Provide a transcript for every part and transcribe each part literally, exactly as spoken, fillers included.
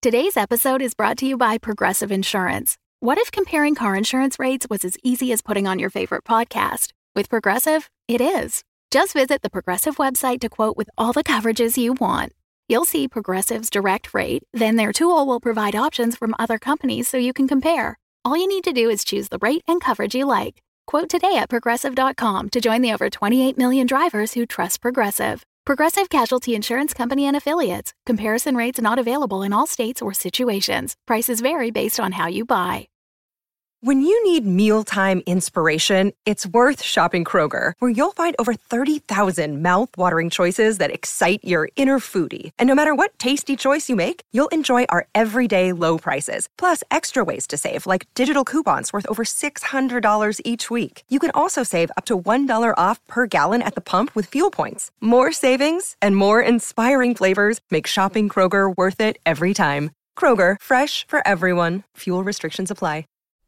Today's episode is brought to you by Progressive Insurance. What if comparing car insurance rates was as easy as putting on your favorite podcast? With Progressive, it is. Just visit the Progressive website to quote with all the coverages you want. You'll see Progressive's direct rate, then their tool will provide options from other companies so you can compare. All you need to do is choose the rate and coverage you like. Quote today at progressive dot com to join the over twenty-eight million drivers who trust Progressive. Progressive Casualty Insurance Company and Affiliates. Comparison rates not available in all states or situations. Prices vary based on how you buy. When you need mealtime inspiration, it's worth shopping Kroger, where you'll find over thirty thousand mouth-watering choices that excite your inner foodie. And no matter what tasty choice you make, you'll enjoy our everyday low prices, plus extra ways to save, like digital coupons worth over six hundred dollars each week. You can also save up to one dollar off per gallon at the pump with fuel points. More savings and more inspiring flavors make shopping Kroger worth it every time. Kroger, fresh for everyone. Fuel restrictions apply.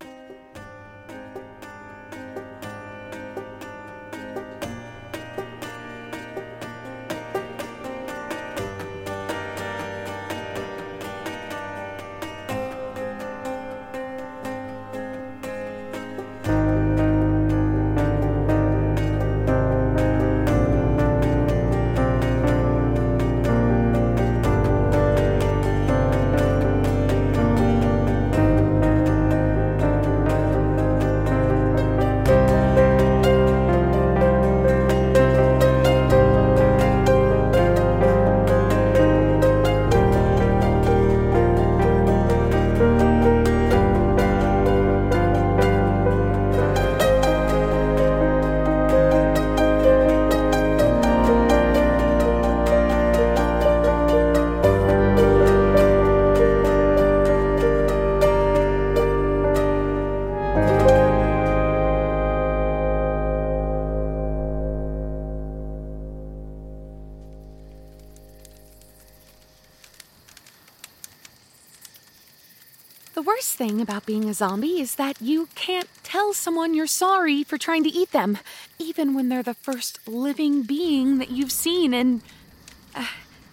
The worst thing about being a zombie is that you can't tell someone you're sorry for trying to eat them, even when they're the first living being that you've seen in... Uh,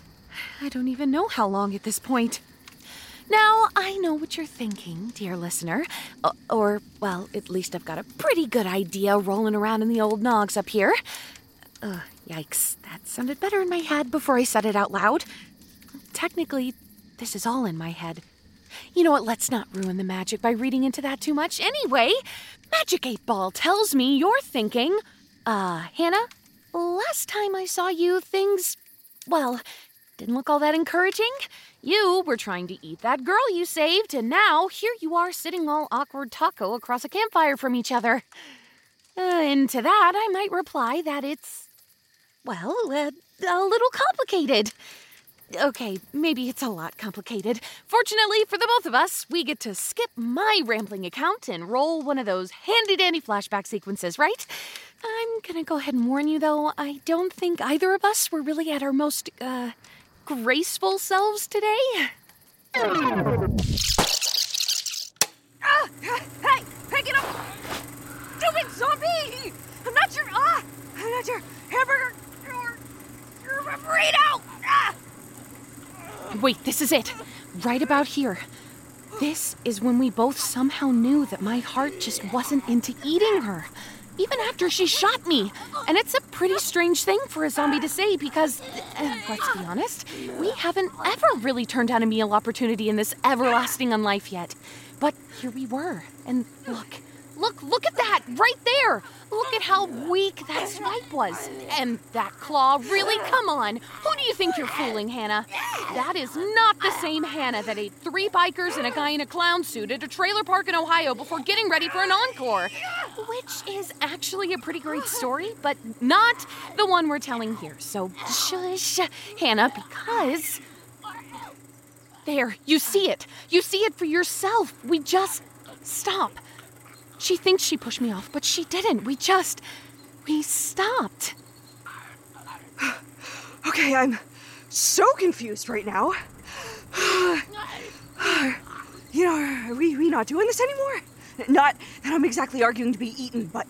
I don't even know how long at this point. Now, I know what you're thinking, dear listener. Uh, or, well, at least I've got a pretty good idea rolling around in the old nogs up here. Uh, yikes, that sounded better in my head before I said it out loud. Technically, this is all in my head. You know what, let's not ruin the magic by reading into that too much. Anyway, Magic eight Ball tells me you're thinking, uh, Hannah, last time I saw you, things, well, didn't look all that encouraging. You were trying to eat that girl you saved, and now here you are sitting all awkward taco across a campfire from each other. Uh, and to that, I might reply that it's, well, uh, a little complicated. Okay, maybe it's a lot complicated. Fortunately for the both of us, we get to skip my rambling account and roll one of those handy-dandy flashback sequences, right? I'm gonna go ahead and warn you, though, I don't think either of us were really at our most, uh, graceful selves today. Ah! Hey! Hey, get up! Stupid zombie! I'm not your, ah! I'm not your hamburger! You're, you're a burrito! Ah! Wait, this is it. Right about here. This is when we both somehow knew that my heart just wasn't into eating her, even after she shot me. And it's a pretty strange thing for a zombie to say because, uh, let's be honest, we haven't ever really turned down a meal opportunity in this everlasting unlife yet. But here we were, and look, look, look at that, right there. Look at how weak that swipe was. And that claw, really, come on. Who do you think you're fooling, Hannah? That is not the same Hannah that ate three bikers and a guy in a clown suit at a trailer park in Ohio before getting ready for an encore. Which is actually a pretty great story, but not the one we're telling here. So shush, Hannah, because... There, you see it. You see it for yourself. We just... Stop. She thinks she pushed me off, but she didn't. We just... We stopped. Okay, I'm so confused right now. You know, are we, we not doing this anymore? Not that I'm exactly arguing to be eaten, but...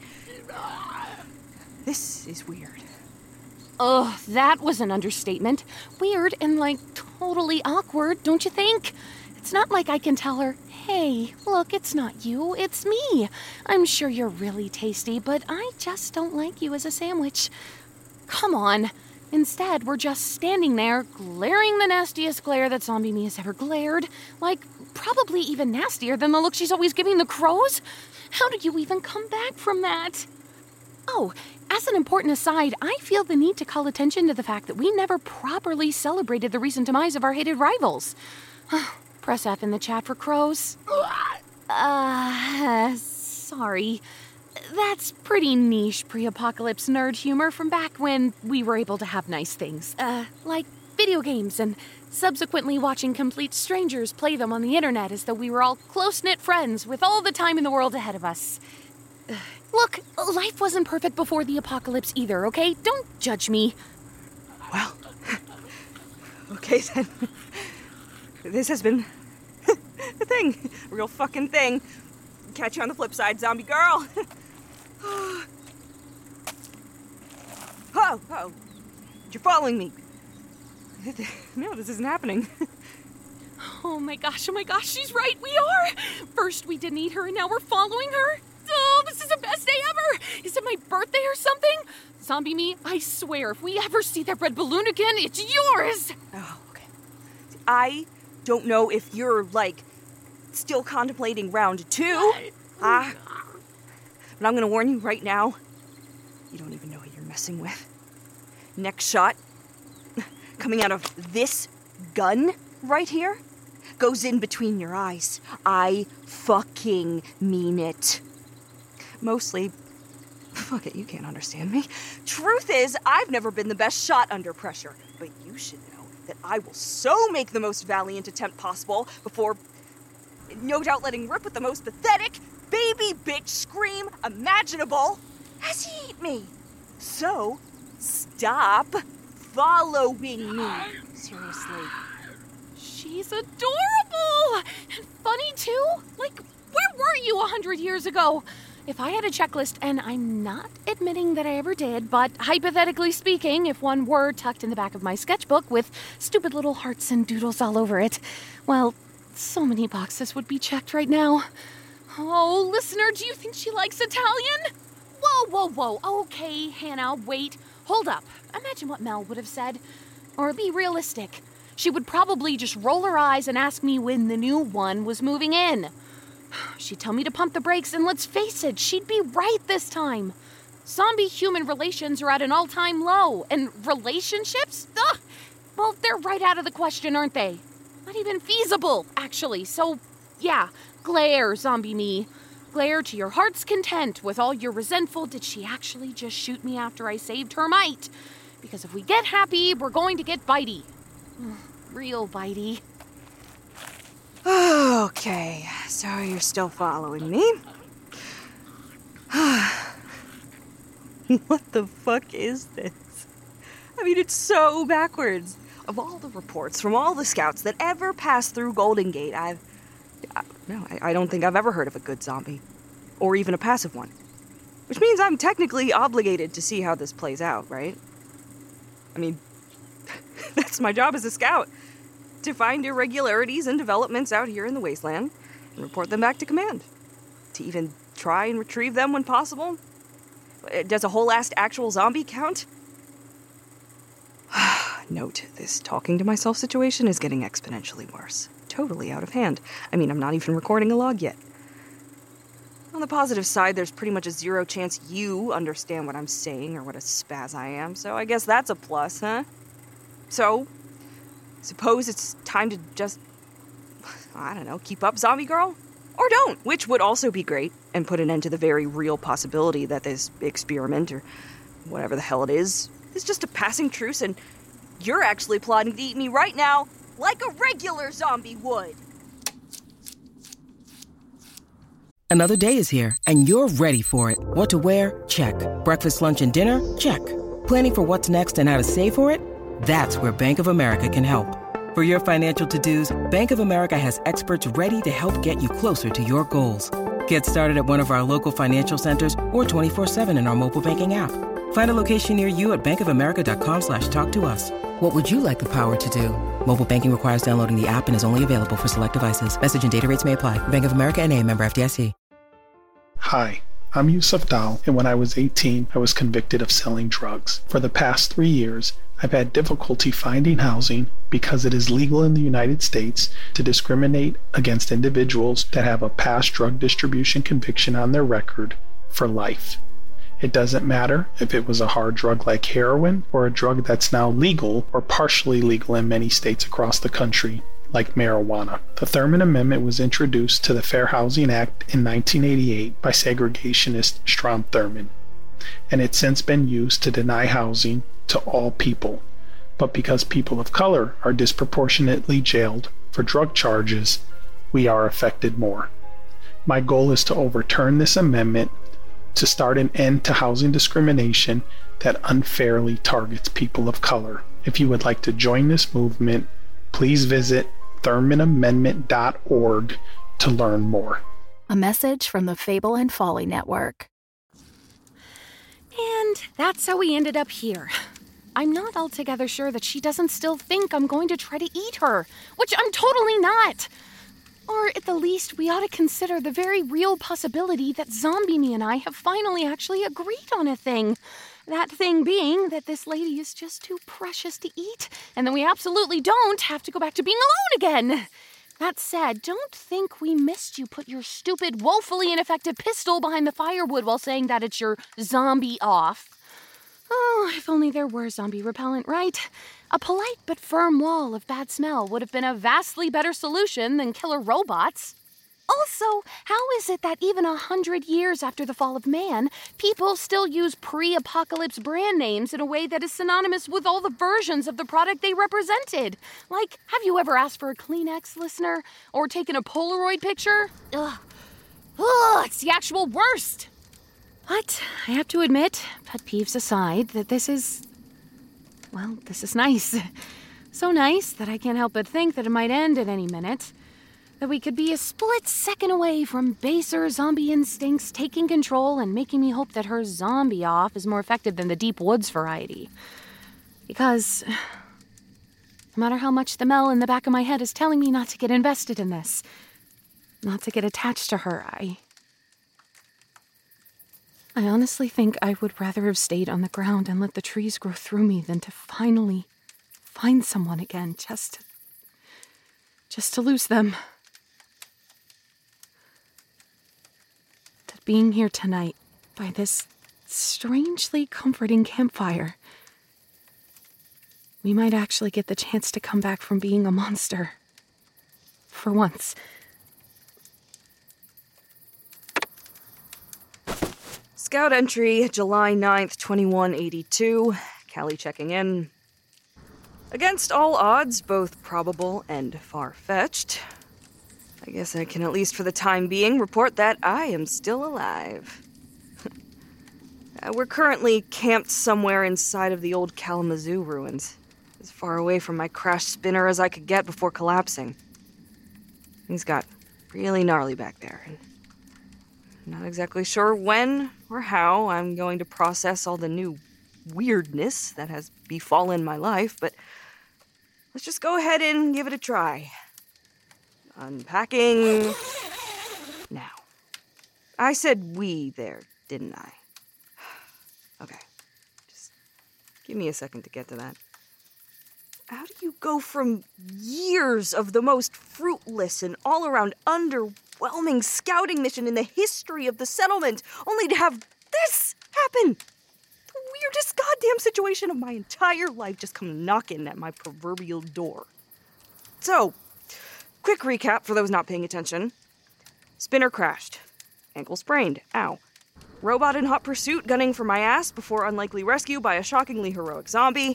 This is weird. Ugh, that was an understatement. Weird and, like, totally awkward, don't you think? It's not like I can tell her, hey, look, it's not you, it's me. I'm sure you're really tasty, but I just don't like you as a sandwich. Come on. Instead, we're just standing there, glaring the nastiest glare that Zombie Me has ever glared. Like, probably even nastier than the look she's always giving the crows. How did you even come back from that? Oh, as an important aside, I feel the need to call attention to the fact that we never properly celebrated the recent demise of our hated rivals. Press F in the chat for crows. Uh, sorry. That's pretty niche pre-apocalypse nerd humor from back when we were able to have nice things. Uh, like video games and subsequently watching complete strangers play them on the internet as though we were all close-knit friends with all the time in the world ahead of us. Look, life wasn't perfect before the apocalypse either, okay? Don't judge me. Well, okay then. This has been a thing. A real fucking thing. Catch you on the flip side, zombie girl. Oh, oh. You're following me. No, this isn't happening. Oh my gosh, oh my gosh, she's right, we are! First we didn't eat her and now we're following her? Oh, this is the best day ever! Is it my birthday or something? Zombie Me, I swear, if we ever see that red balloon again, it's yours! Oh, okay. I don't know if you're, like, still contemplating round two. Ah. But I'm gonna warn you right now, you don't even know who you're messing with. Next shot, coming out of this gun right here, goes in between your eyes. I fucking mean it. Mostly, fuck it, you can't understand me. Truth is, I've never been the best shot under pressure, but you should know that I will so make the most valiant attempt possible before, no doubt, letting rip with the most pathetic baby bitch scream imaginable as he eat me. So, stop following me. Seriously. She's adorable! And funny, too. Like, where were you a hundred years ago? If I had a checklist, and I'm not admitting that I ever did, but hypothetically speaking, if one were tucked in the back of my sketchbook with stupid little hearts and doodles all over it, well, so many boxes would be checked right now. Oh, listener, do you think she likes Italian? Whoa, whoa, whoa. Okay, Hannah, wait. Hold up. Imagine what Mel would have said. Or be realistic. She would probably just roll her eyes and ask me when the new one was moving in. She'd tell me to pump the brakes, and let's face it, she'd be right this time. Zombie-human relations are at an all-time low, and relationships? Ugh! Well, they're right out of the question, aren't they? Not even feasible, actually. So, yeah, glare, Zombie Me. Glare to your heart's content with all your resentful, did she actually just shoot me after I saved her might? Because if we get happy, we're going to get bitey. Real bitey. Okay, so you're still following me. What the fuck is this? I mean, it's so backwards. Of all the reports from all the scouts that ever passed through Golden Gate, I've... I, no, I, I don't think I've ever heard of a good zombie. Or even a passive one. Which means I'm technically obligated to see how this plays out, right? I mean, that's my job as a scout. To find irregularities and developments out here in the wasteland and report them back to command. To even try and retrieve them when possible. Does a whole-assed actual zombie count? Note, this talking to myself situation is getting exponentially worse. Totally out of hand. I mean, I'm not even recording a log yet. On the positive side, there's pretty much a zero chance you understand what I'm saying or what a spaz I am, so I guess that's a plus, huh? So, suppose it's time to just, I don't know, keep up, zombie girl? Or don't, which would also be great, and put an end to the very real possibility that this experiment, or whatever the hell it is, is just a passing truce, and you're actually plotting to eat me right now, like a regular zombie would. Another day is here, and you're ready for it. What to wear? Check. Breakfast, lunch, and dinner? Check. Planning for what's next and how to save for it? That's where Bank of America can help. For your financial to-dos, Bank of America has experts ready to help get you closer to your goals. Get started at one of our local financial centers or twenty-four seven in our mobile banking app. Find a location near you at bankofamerica.com slash talk to us. What would you like the power to do? Mobile banking requires downloading the app and is only available for select devices. Message and data rates may apply. Bank of America N A, member F D I C. Hi, I'm Yusuf Dal, and when I was eighteen, I was convicted of selling drugs. For the past three years, I've had difficulty finding housing because it is legal in the United States to discriminate against individuals that have a past drug distribution conviction on their record for life. It doesn't matter if it was a hard drug like heroin or a drug that's now legal or partially legal in many states across the country, like marijuana. The Thurmond Amendment was introduced to the Fair Housing Act in nineteen eighty-eight by segregationist Strom Thurmond, and it's since been used to deny housing to all people. But because people of color are disproportionately jailed for drug charges, we are affected more. My goal is to overturn this amendment to start an end to housing discrimination that unfairly targets people of color. If you would like to join this movement, please visit thurmond amendment dot org to learn more. A message from the Fable and Folly Network. And that's how we ended up here. I'm not altogether sure that she doesn't still think I'm going to try to eat her, which I'm totally not. Or at the least, we ought to consider the very real possibility that Zombie Me and I have finally actually agreed on a thing. That thing being that this lady is just too precious to eat, and then we absolutely don't have to go back to being alone again. That said, don't think we missed you put your stupid, woefully ineffective pistol behind the firewood while saying that it's your zombie off. Oh, if only there were zombie repellent, right? A polite but firm wall of bad smell would have been a vastly better solution than killer robots. Also, how is it that even a hundred years after the fall of man, people still use pre-apocalypse brand names in a way that is synonymous with all the versions of the product they represented? Like, have you ever asked for a Kleenex, listener? Or taken a Polaroid picture? Ugh. Ugh, it's the actual worst. But I have to admit, pet peeves aside, that this is, well, this is nice. So nice that I can't help but think that it might end at any minute. That we could be a split second away from baser zombie instincts taking control and making me hope that her zombie off is more effective than the deep woods variety. Because no matter how much the Mel in the back of my head is telling me not to get invested in this, not to get attached to her, I... I honestly think I would rather have stayed on the ground and let the trees grow through me than to finally find someone again, just to, just to lose them. That being here tonight, by this strangely comforting campfire, we might actually get the chance to come back from being a monster. For once. Scout entry, July ninth, twenty-one eighty-two. Callie checking in. Against all odds, both probable and far-fetched, I guess I can at least for the time being report that I am still alive. uh, we're currently camped somewhere inside of the old Kalamazoo ruins, as far away from my crashed spinner as I could get before collapsing. Things got really gnarly back there, and not exactly sure when or how I'm going to process all the new weirdness that has befallen my life, but let's just go ahead and give it a try. Unpacking now. I said we there, didn't I? Okay, just give me a second to get to that. How do you go from years of the most fruitless and all-around underwhelming scouting mission in the history of the settlement, only to have this happen? The weirdest goddamn situation of my entire life just come knocking at my proverbial door. So, quick recap for those not paying attention. Spinner crashed. Ankle sprained. Ow. Robot in hot pursuit gunning for my ass before unlikely rescue by a shockingly heroic zombie.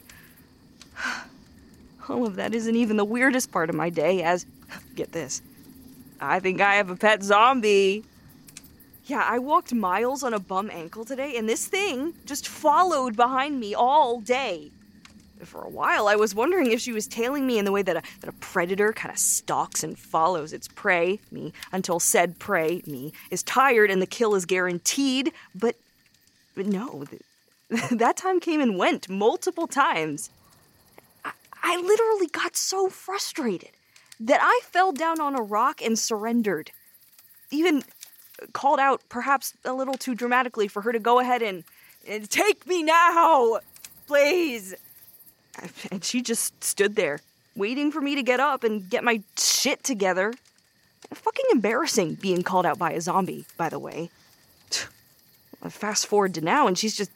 All of that isn't even the weirdest part of my day, as, get this, I think I have a pet zombie. Yeah, I walked miles on a bum ankle today, and this thing just followed behind me all day. For a while, I was wondering if she was tailing me in the way that a, that a predator kind of stalks and follows its prey, me, until said prey, me, is tired and the kill is guaranteed. But, but no, th- that time came and went multiple times. I, I literally got so frustrated that I fell down on a rock and surrendered. Even called out, perhaps a little too dramatically, for her to go ahead and, and take me now, please. And she just stood there, waiting for me to get up and get my shit together. Fucking embarrassing being called out by a zombie, by the way. Fast forward to now, and she's just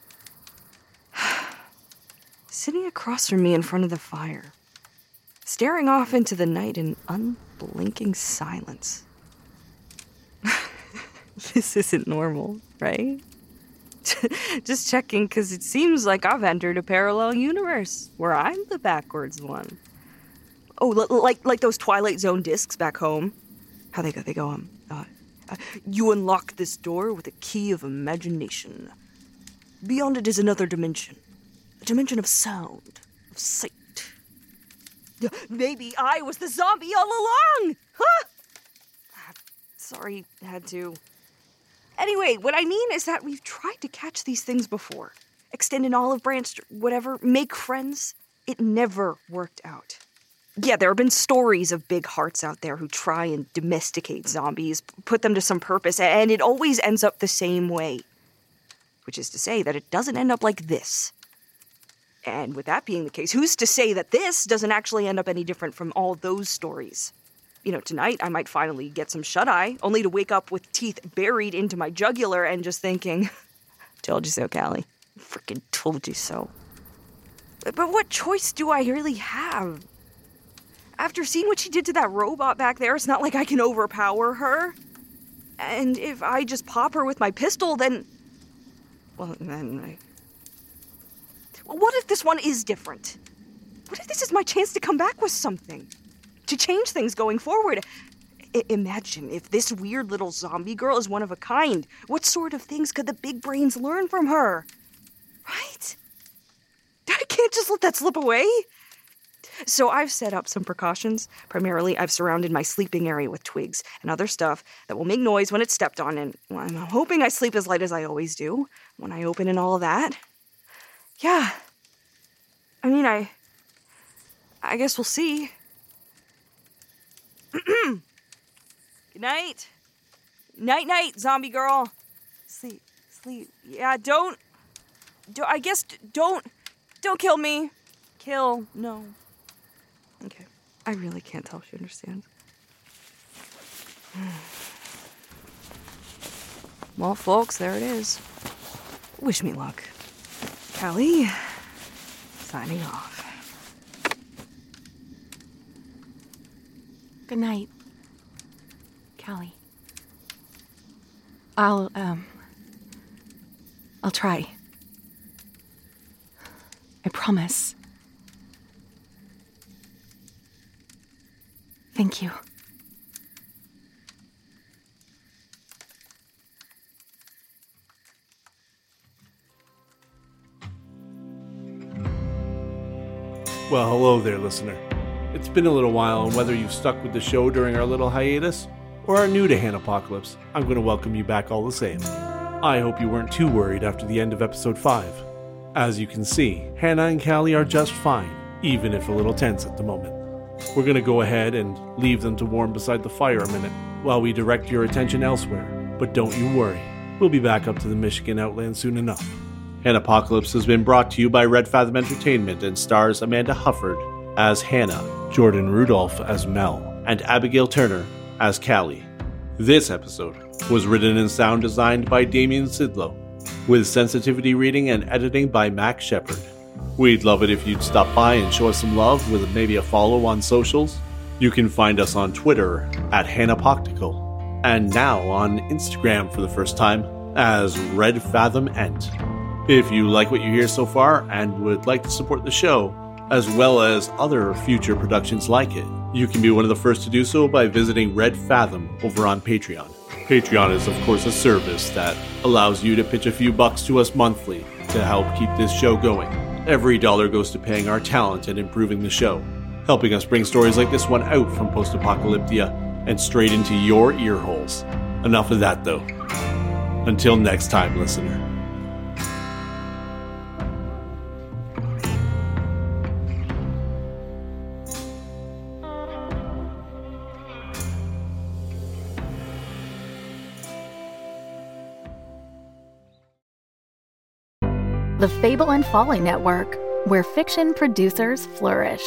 sitting across from me in front of the fire, staring off into the night in unblinking silence. This isn't normal, right? Just checking, because it seems like I've entered a parallel universe where I'm the backwards one. Oh, l- like like those Twilight Zone discs back home. How they go? They go, um, uh, uh, you unlock this door with a key of imagination. Beyond it is another dimension. A dimension of sound, of sight. Maybe I was the zombie all along! Huh? Sorry, had to. Anyway, what I mean is that we've tried to catch these things before. Extend an olive branch, whatever, make friends. It never worked out. Yeah, there have been stories of big hearts out there who try and domesticate zombies, put them to some purpose, and it always ends up the same way. Which is to say that it doesn't end up like this. And with that being the case, who's to say that this doesn't actually end up any different from all those stories? You know, tonight I might finally get some shut-eye, only to wake up with teeth buried into my jugular and just thinking, told you so, Callie. Freaking told you so. But, but what choice do I really have? After seeing what she did to that robot back there, it's not like I can overpower her. And if I just pop her with my pistol, then... Well, then I... What if this one is different? What if this is my chance to come back with something? To change things going forward? I- imagine if this weird little zombie girl is one of a kind. What sort of things could the big brains learn from her? Right? I can't just let that slip away. So I've set up some precautions. Primarily, I've surrounded my sleeping area with twigs and other stuff that will make noise when it's stepped on, and well, I'm hoping I sleep as light as I always do when I open and all of that. Yeah. I mean, I... I guess we'll see. Good night. Night-night, zombie girl. Sleep, sleep. Yeah, don't... Do, I guess don't... Don't kill me. Kill, no. Okay. I really can't tell if she understands. Well, folks, there it is. Wish me luck. Callie, signing off. Good night, Callie. I'll, um... I'll try. I promise. Thank you. Well, hello there, listener. It's been a little while, and whether you've stuck with the show during our little hiatus or are new to Hanapocalypse, I'm going to welcome you back all the same. I hope you weren't too worried after the end of episode five. As you can see, Hannah and Callie are just fine, even if a little tense at the moment. We're going to go ahead and leave them to warm beside the fire a minute while we direct your attention elsewhere. But don't you worry, we'll be back up to the Michigan Outland soon enough. Hanapocalypse has been brought to you by Red Fathom Entertainment and stars Amanda Hufford as Hannah, Jordan Rudolph as Mel, and Abigail Turner as Callie. This episode was written and sound designed by Damien Sidlow, with sensitivity reading and editing by Max Shepard. We'd love it if you'd stop by and show us some love with maybe a follow on socials. You can find us on Twitter at Hanapoctical, and now on Instagram for the first time as Red Fathom Ent. If you like what you hear so far and would like to support the show, as well as other future productions like it, you can be one of the first to do so by visiting Red Fathom over on Patreon. Patreon is, of course, a service that allows you to pitch a few bucks to us monthly to help keep this show going. Every dollar goes to paying our talent and improving the show, helping us bring stories like this one out from Post-Apocalyptia and straight into your ear holes. Enough of that, though. Until next time, listener. the Fable and Folly Network, where fiction producers flourish.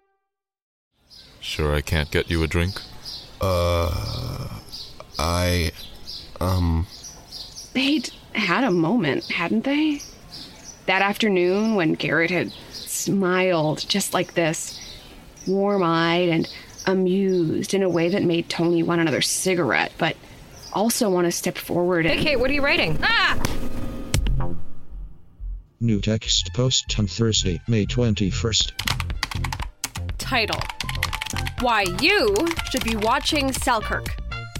Sure I can't get you a drink? Uh... I... um... They'd had a moment, hadn't they? That afternoon when Garrett had smiled just like this, warm-eyed and amused in a way that made Tony want another cigarette, but also want to step forward and... Hey, Kate, what are you writing? Ah! New text post on Thursday, May twenty-first. Title: Why You Should Be Watching Selkirk.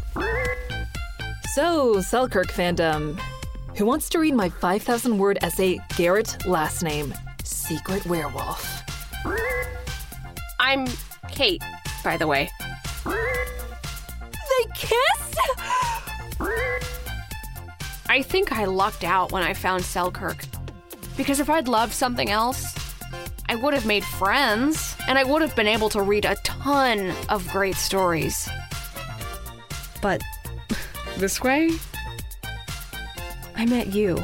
So, Selkirk fandom. Who wants to read my five thousand word essay, Garrett, last name, Secret Werewolf? I'm Kate, by the way. They kissed? I think I lucked out when I found Selkirk. Because if I'd loved something else, I would have made friends, and I would have been able to read a ton of great stories. But this way, I met you.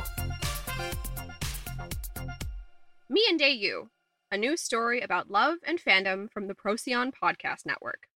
Me and Day You, a new story about love and fandom from the Procyon Podcast Network.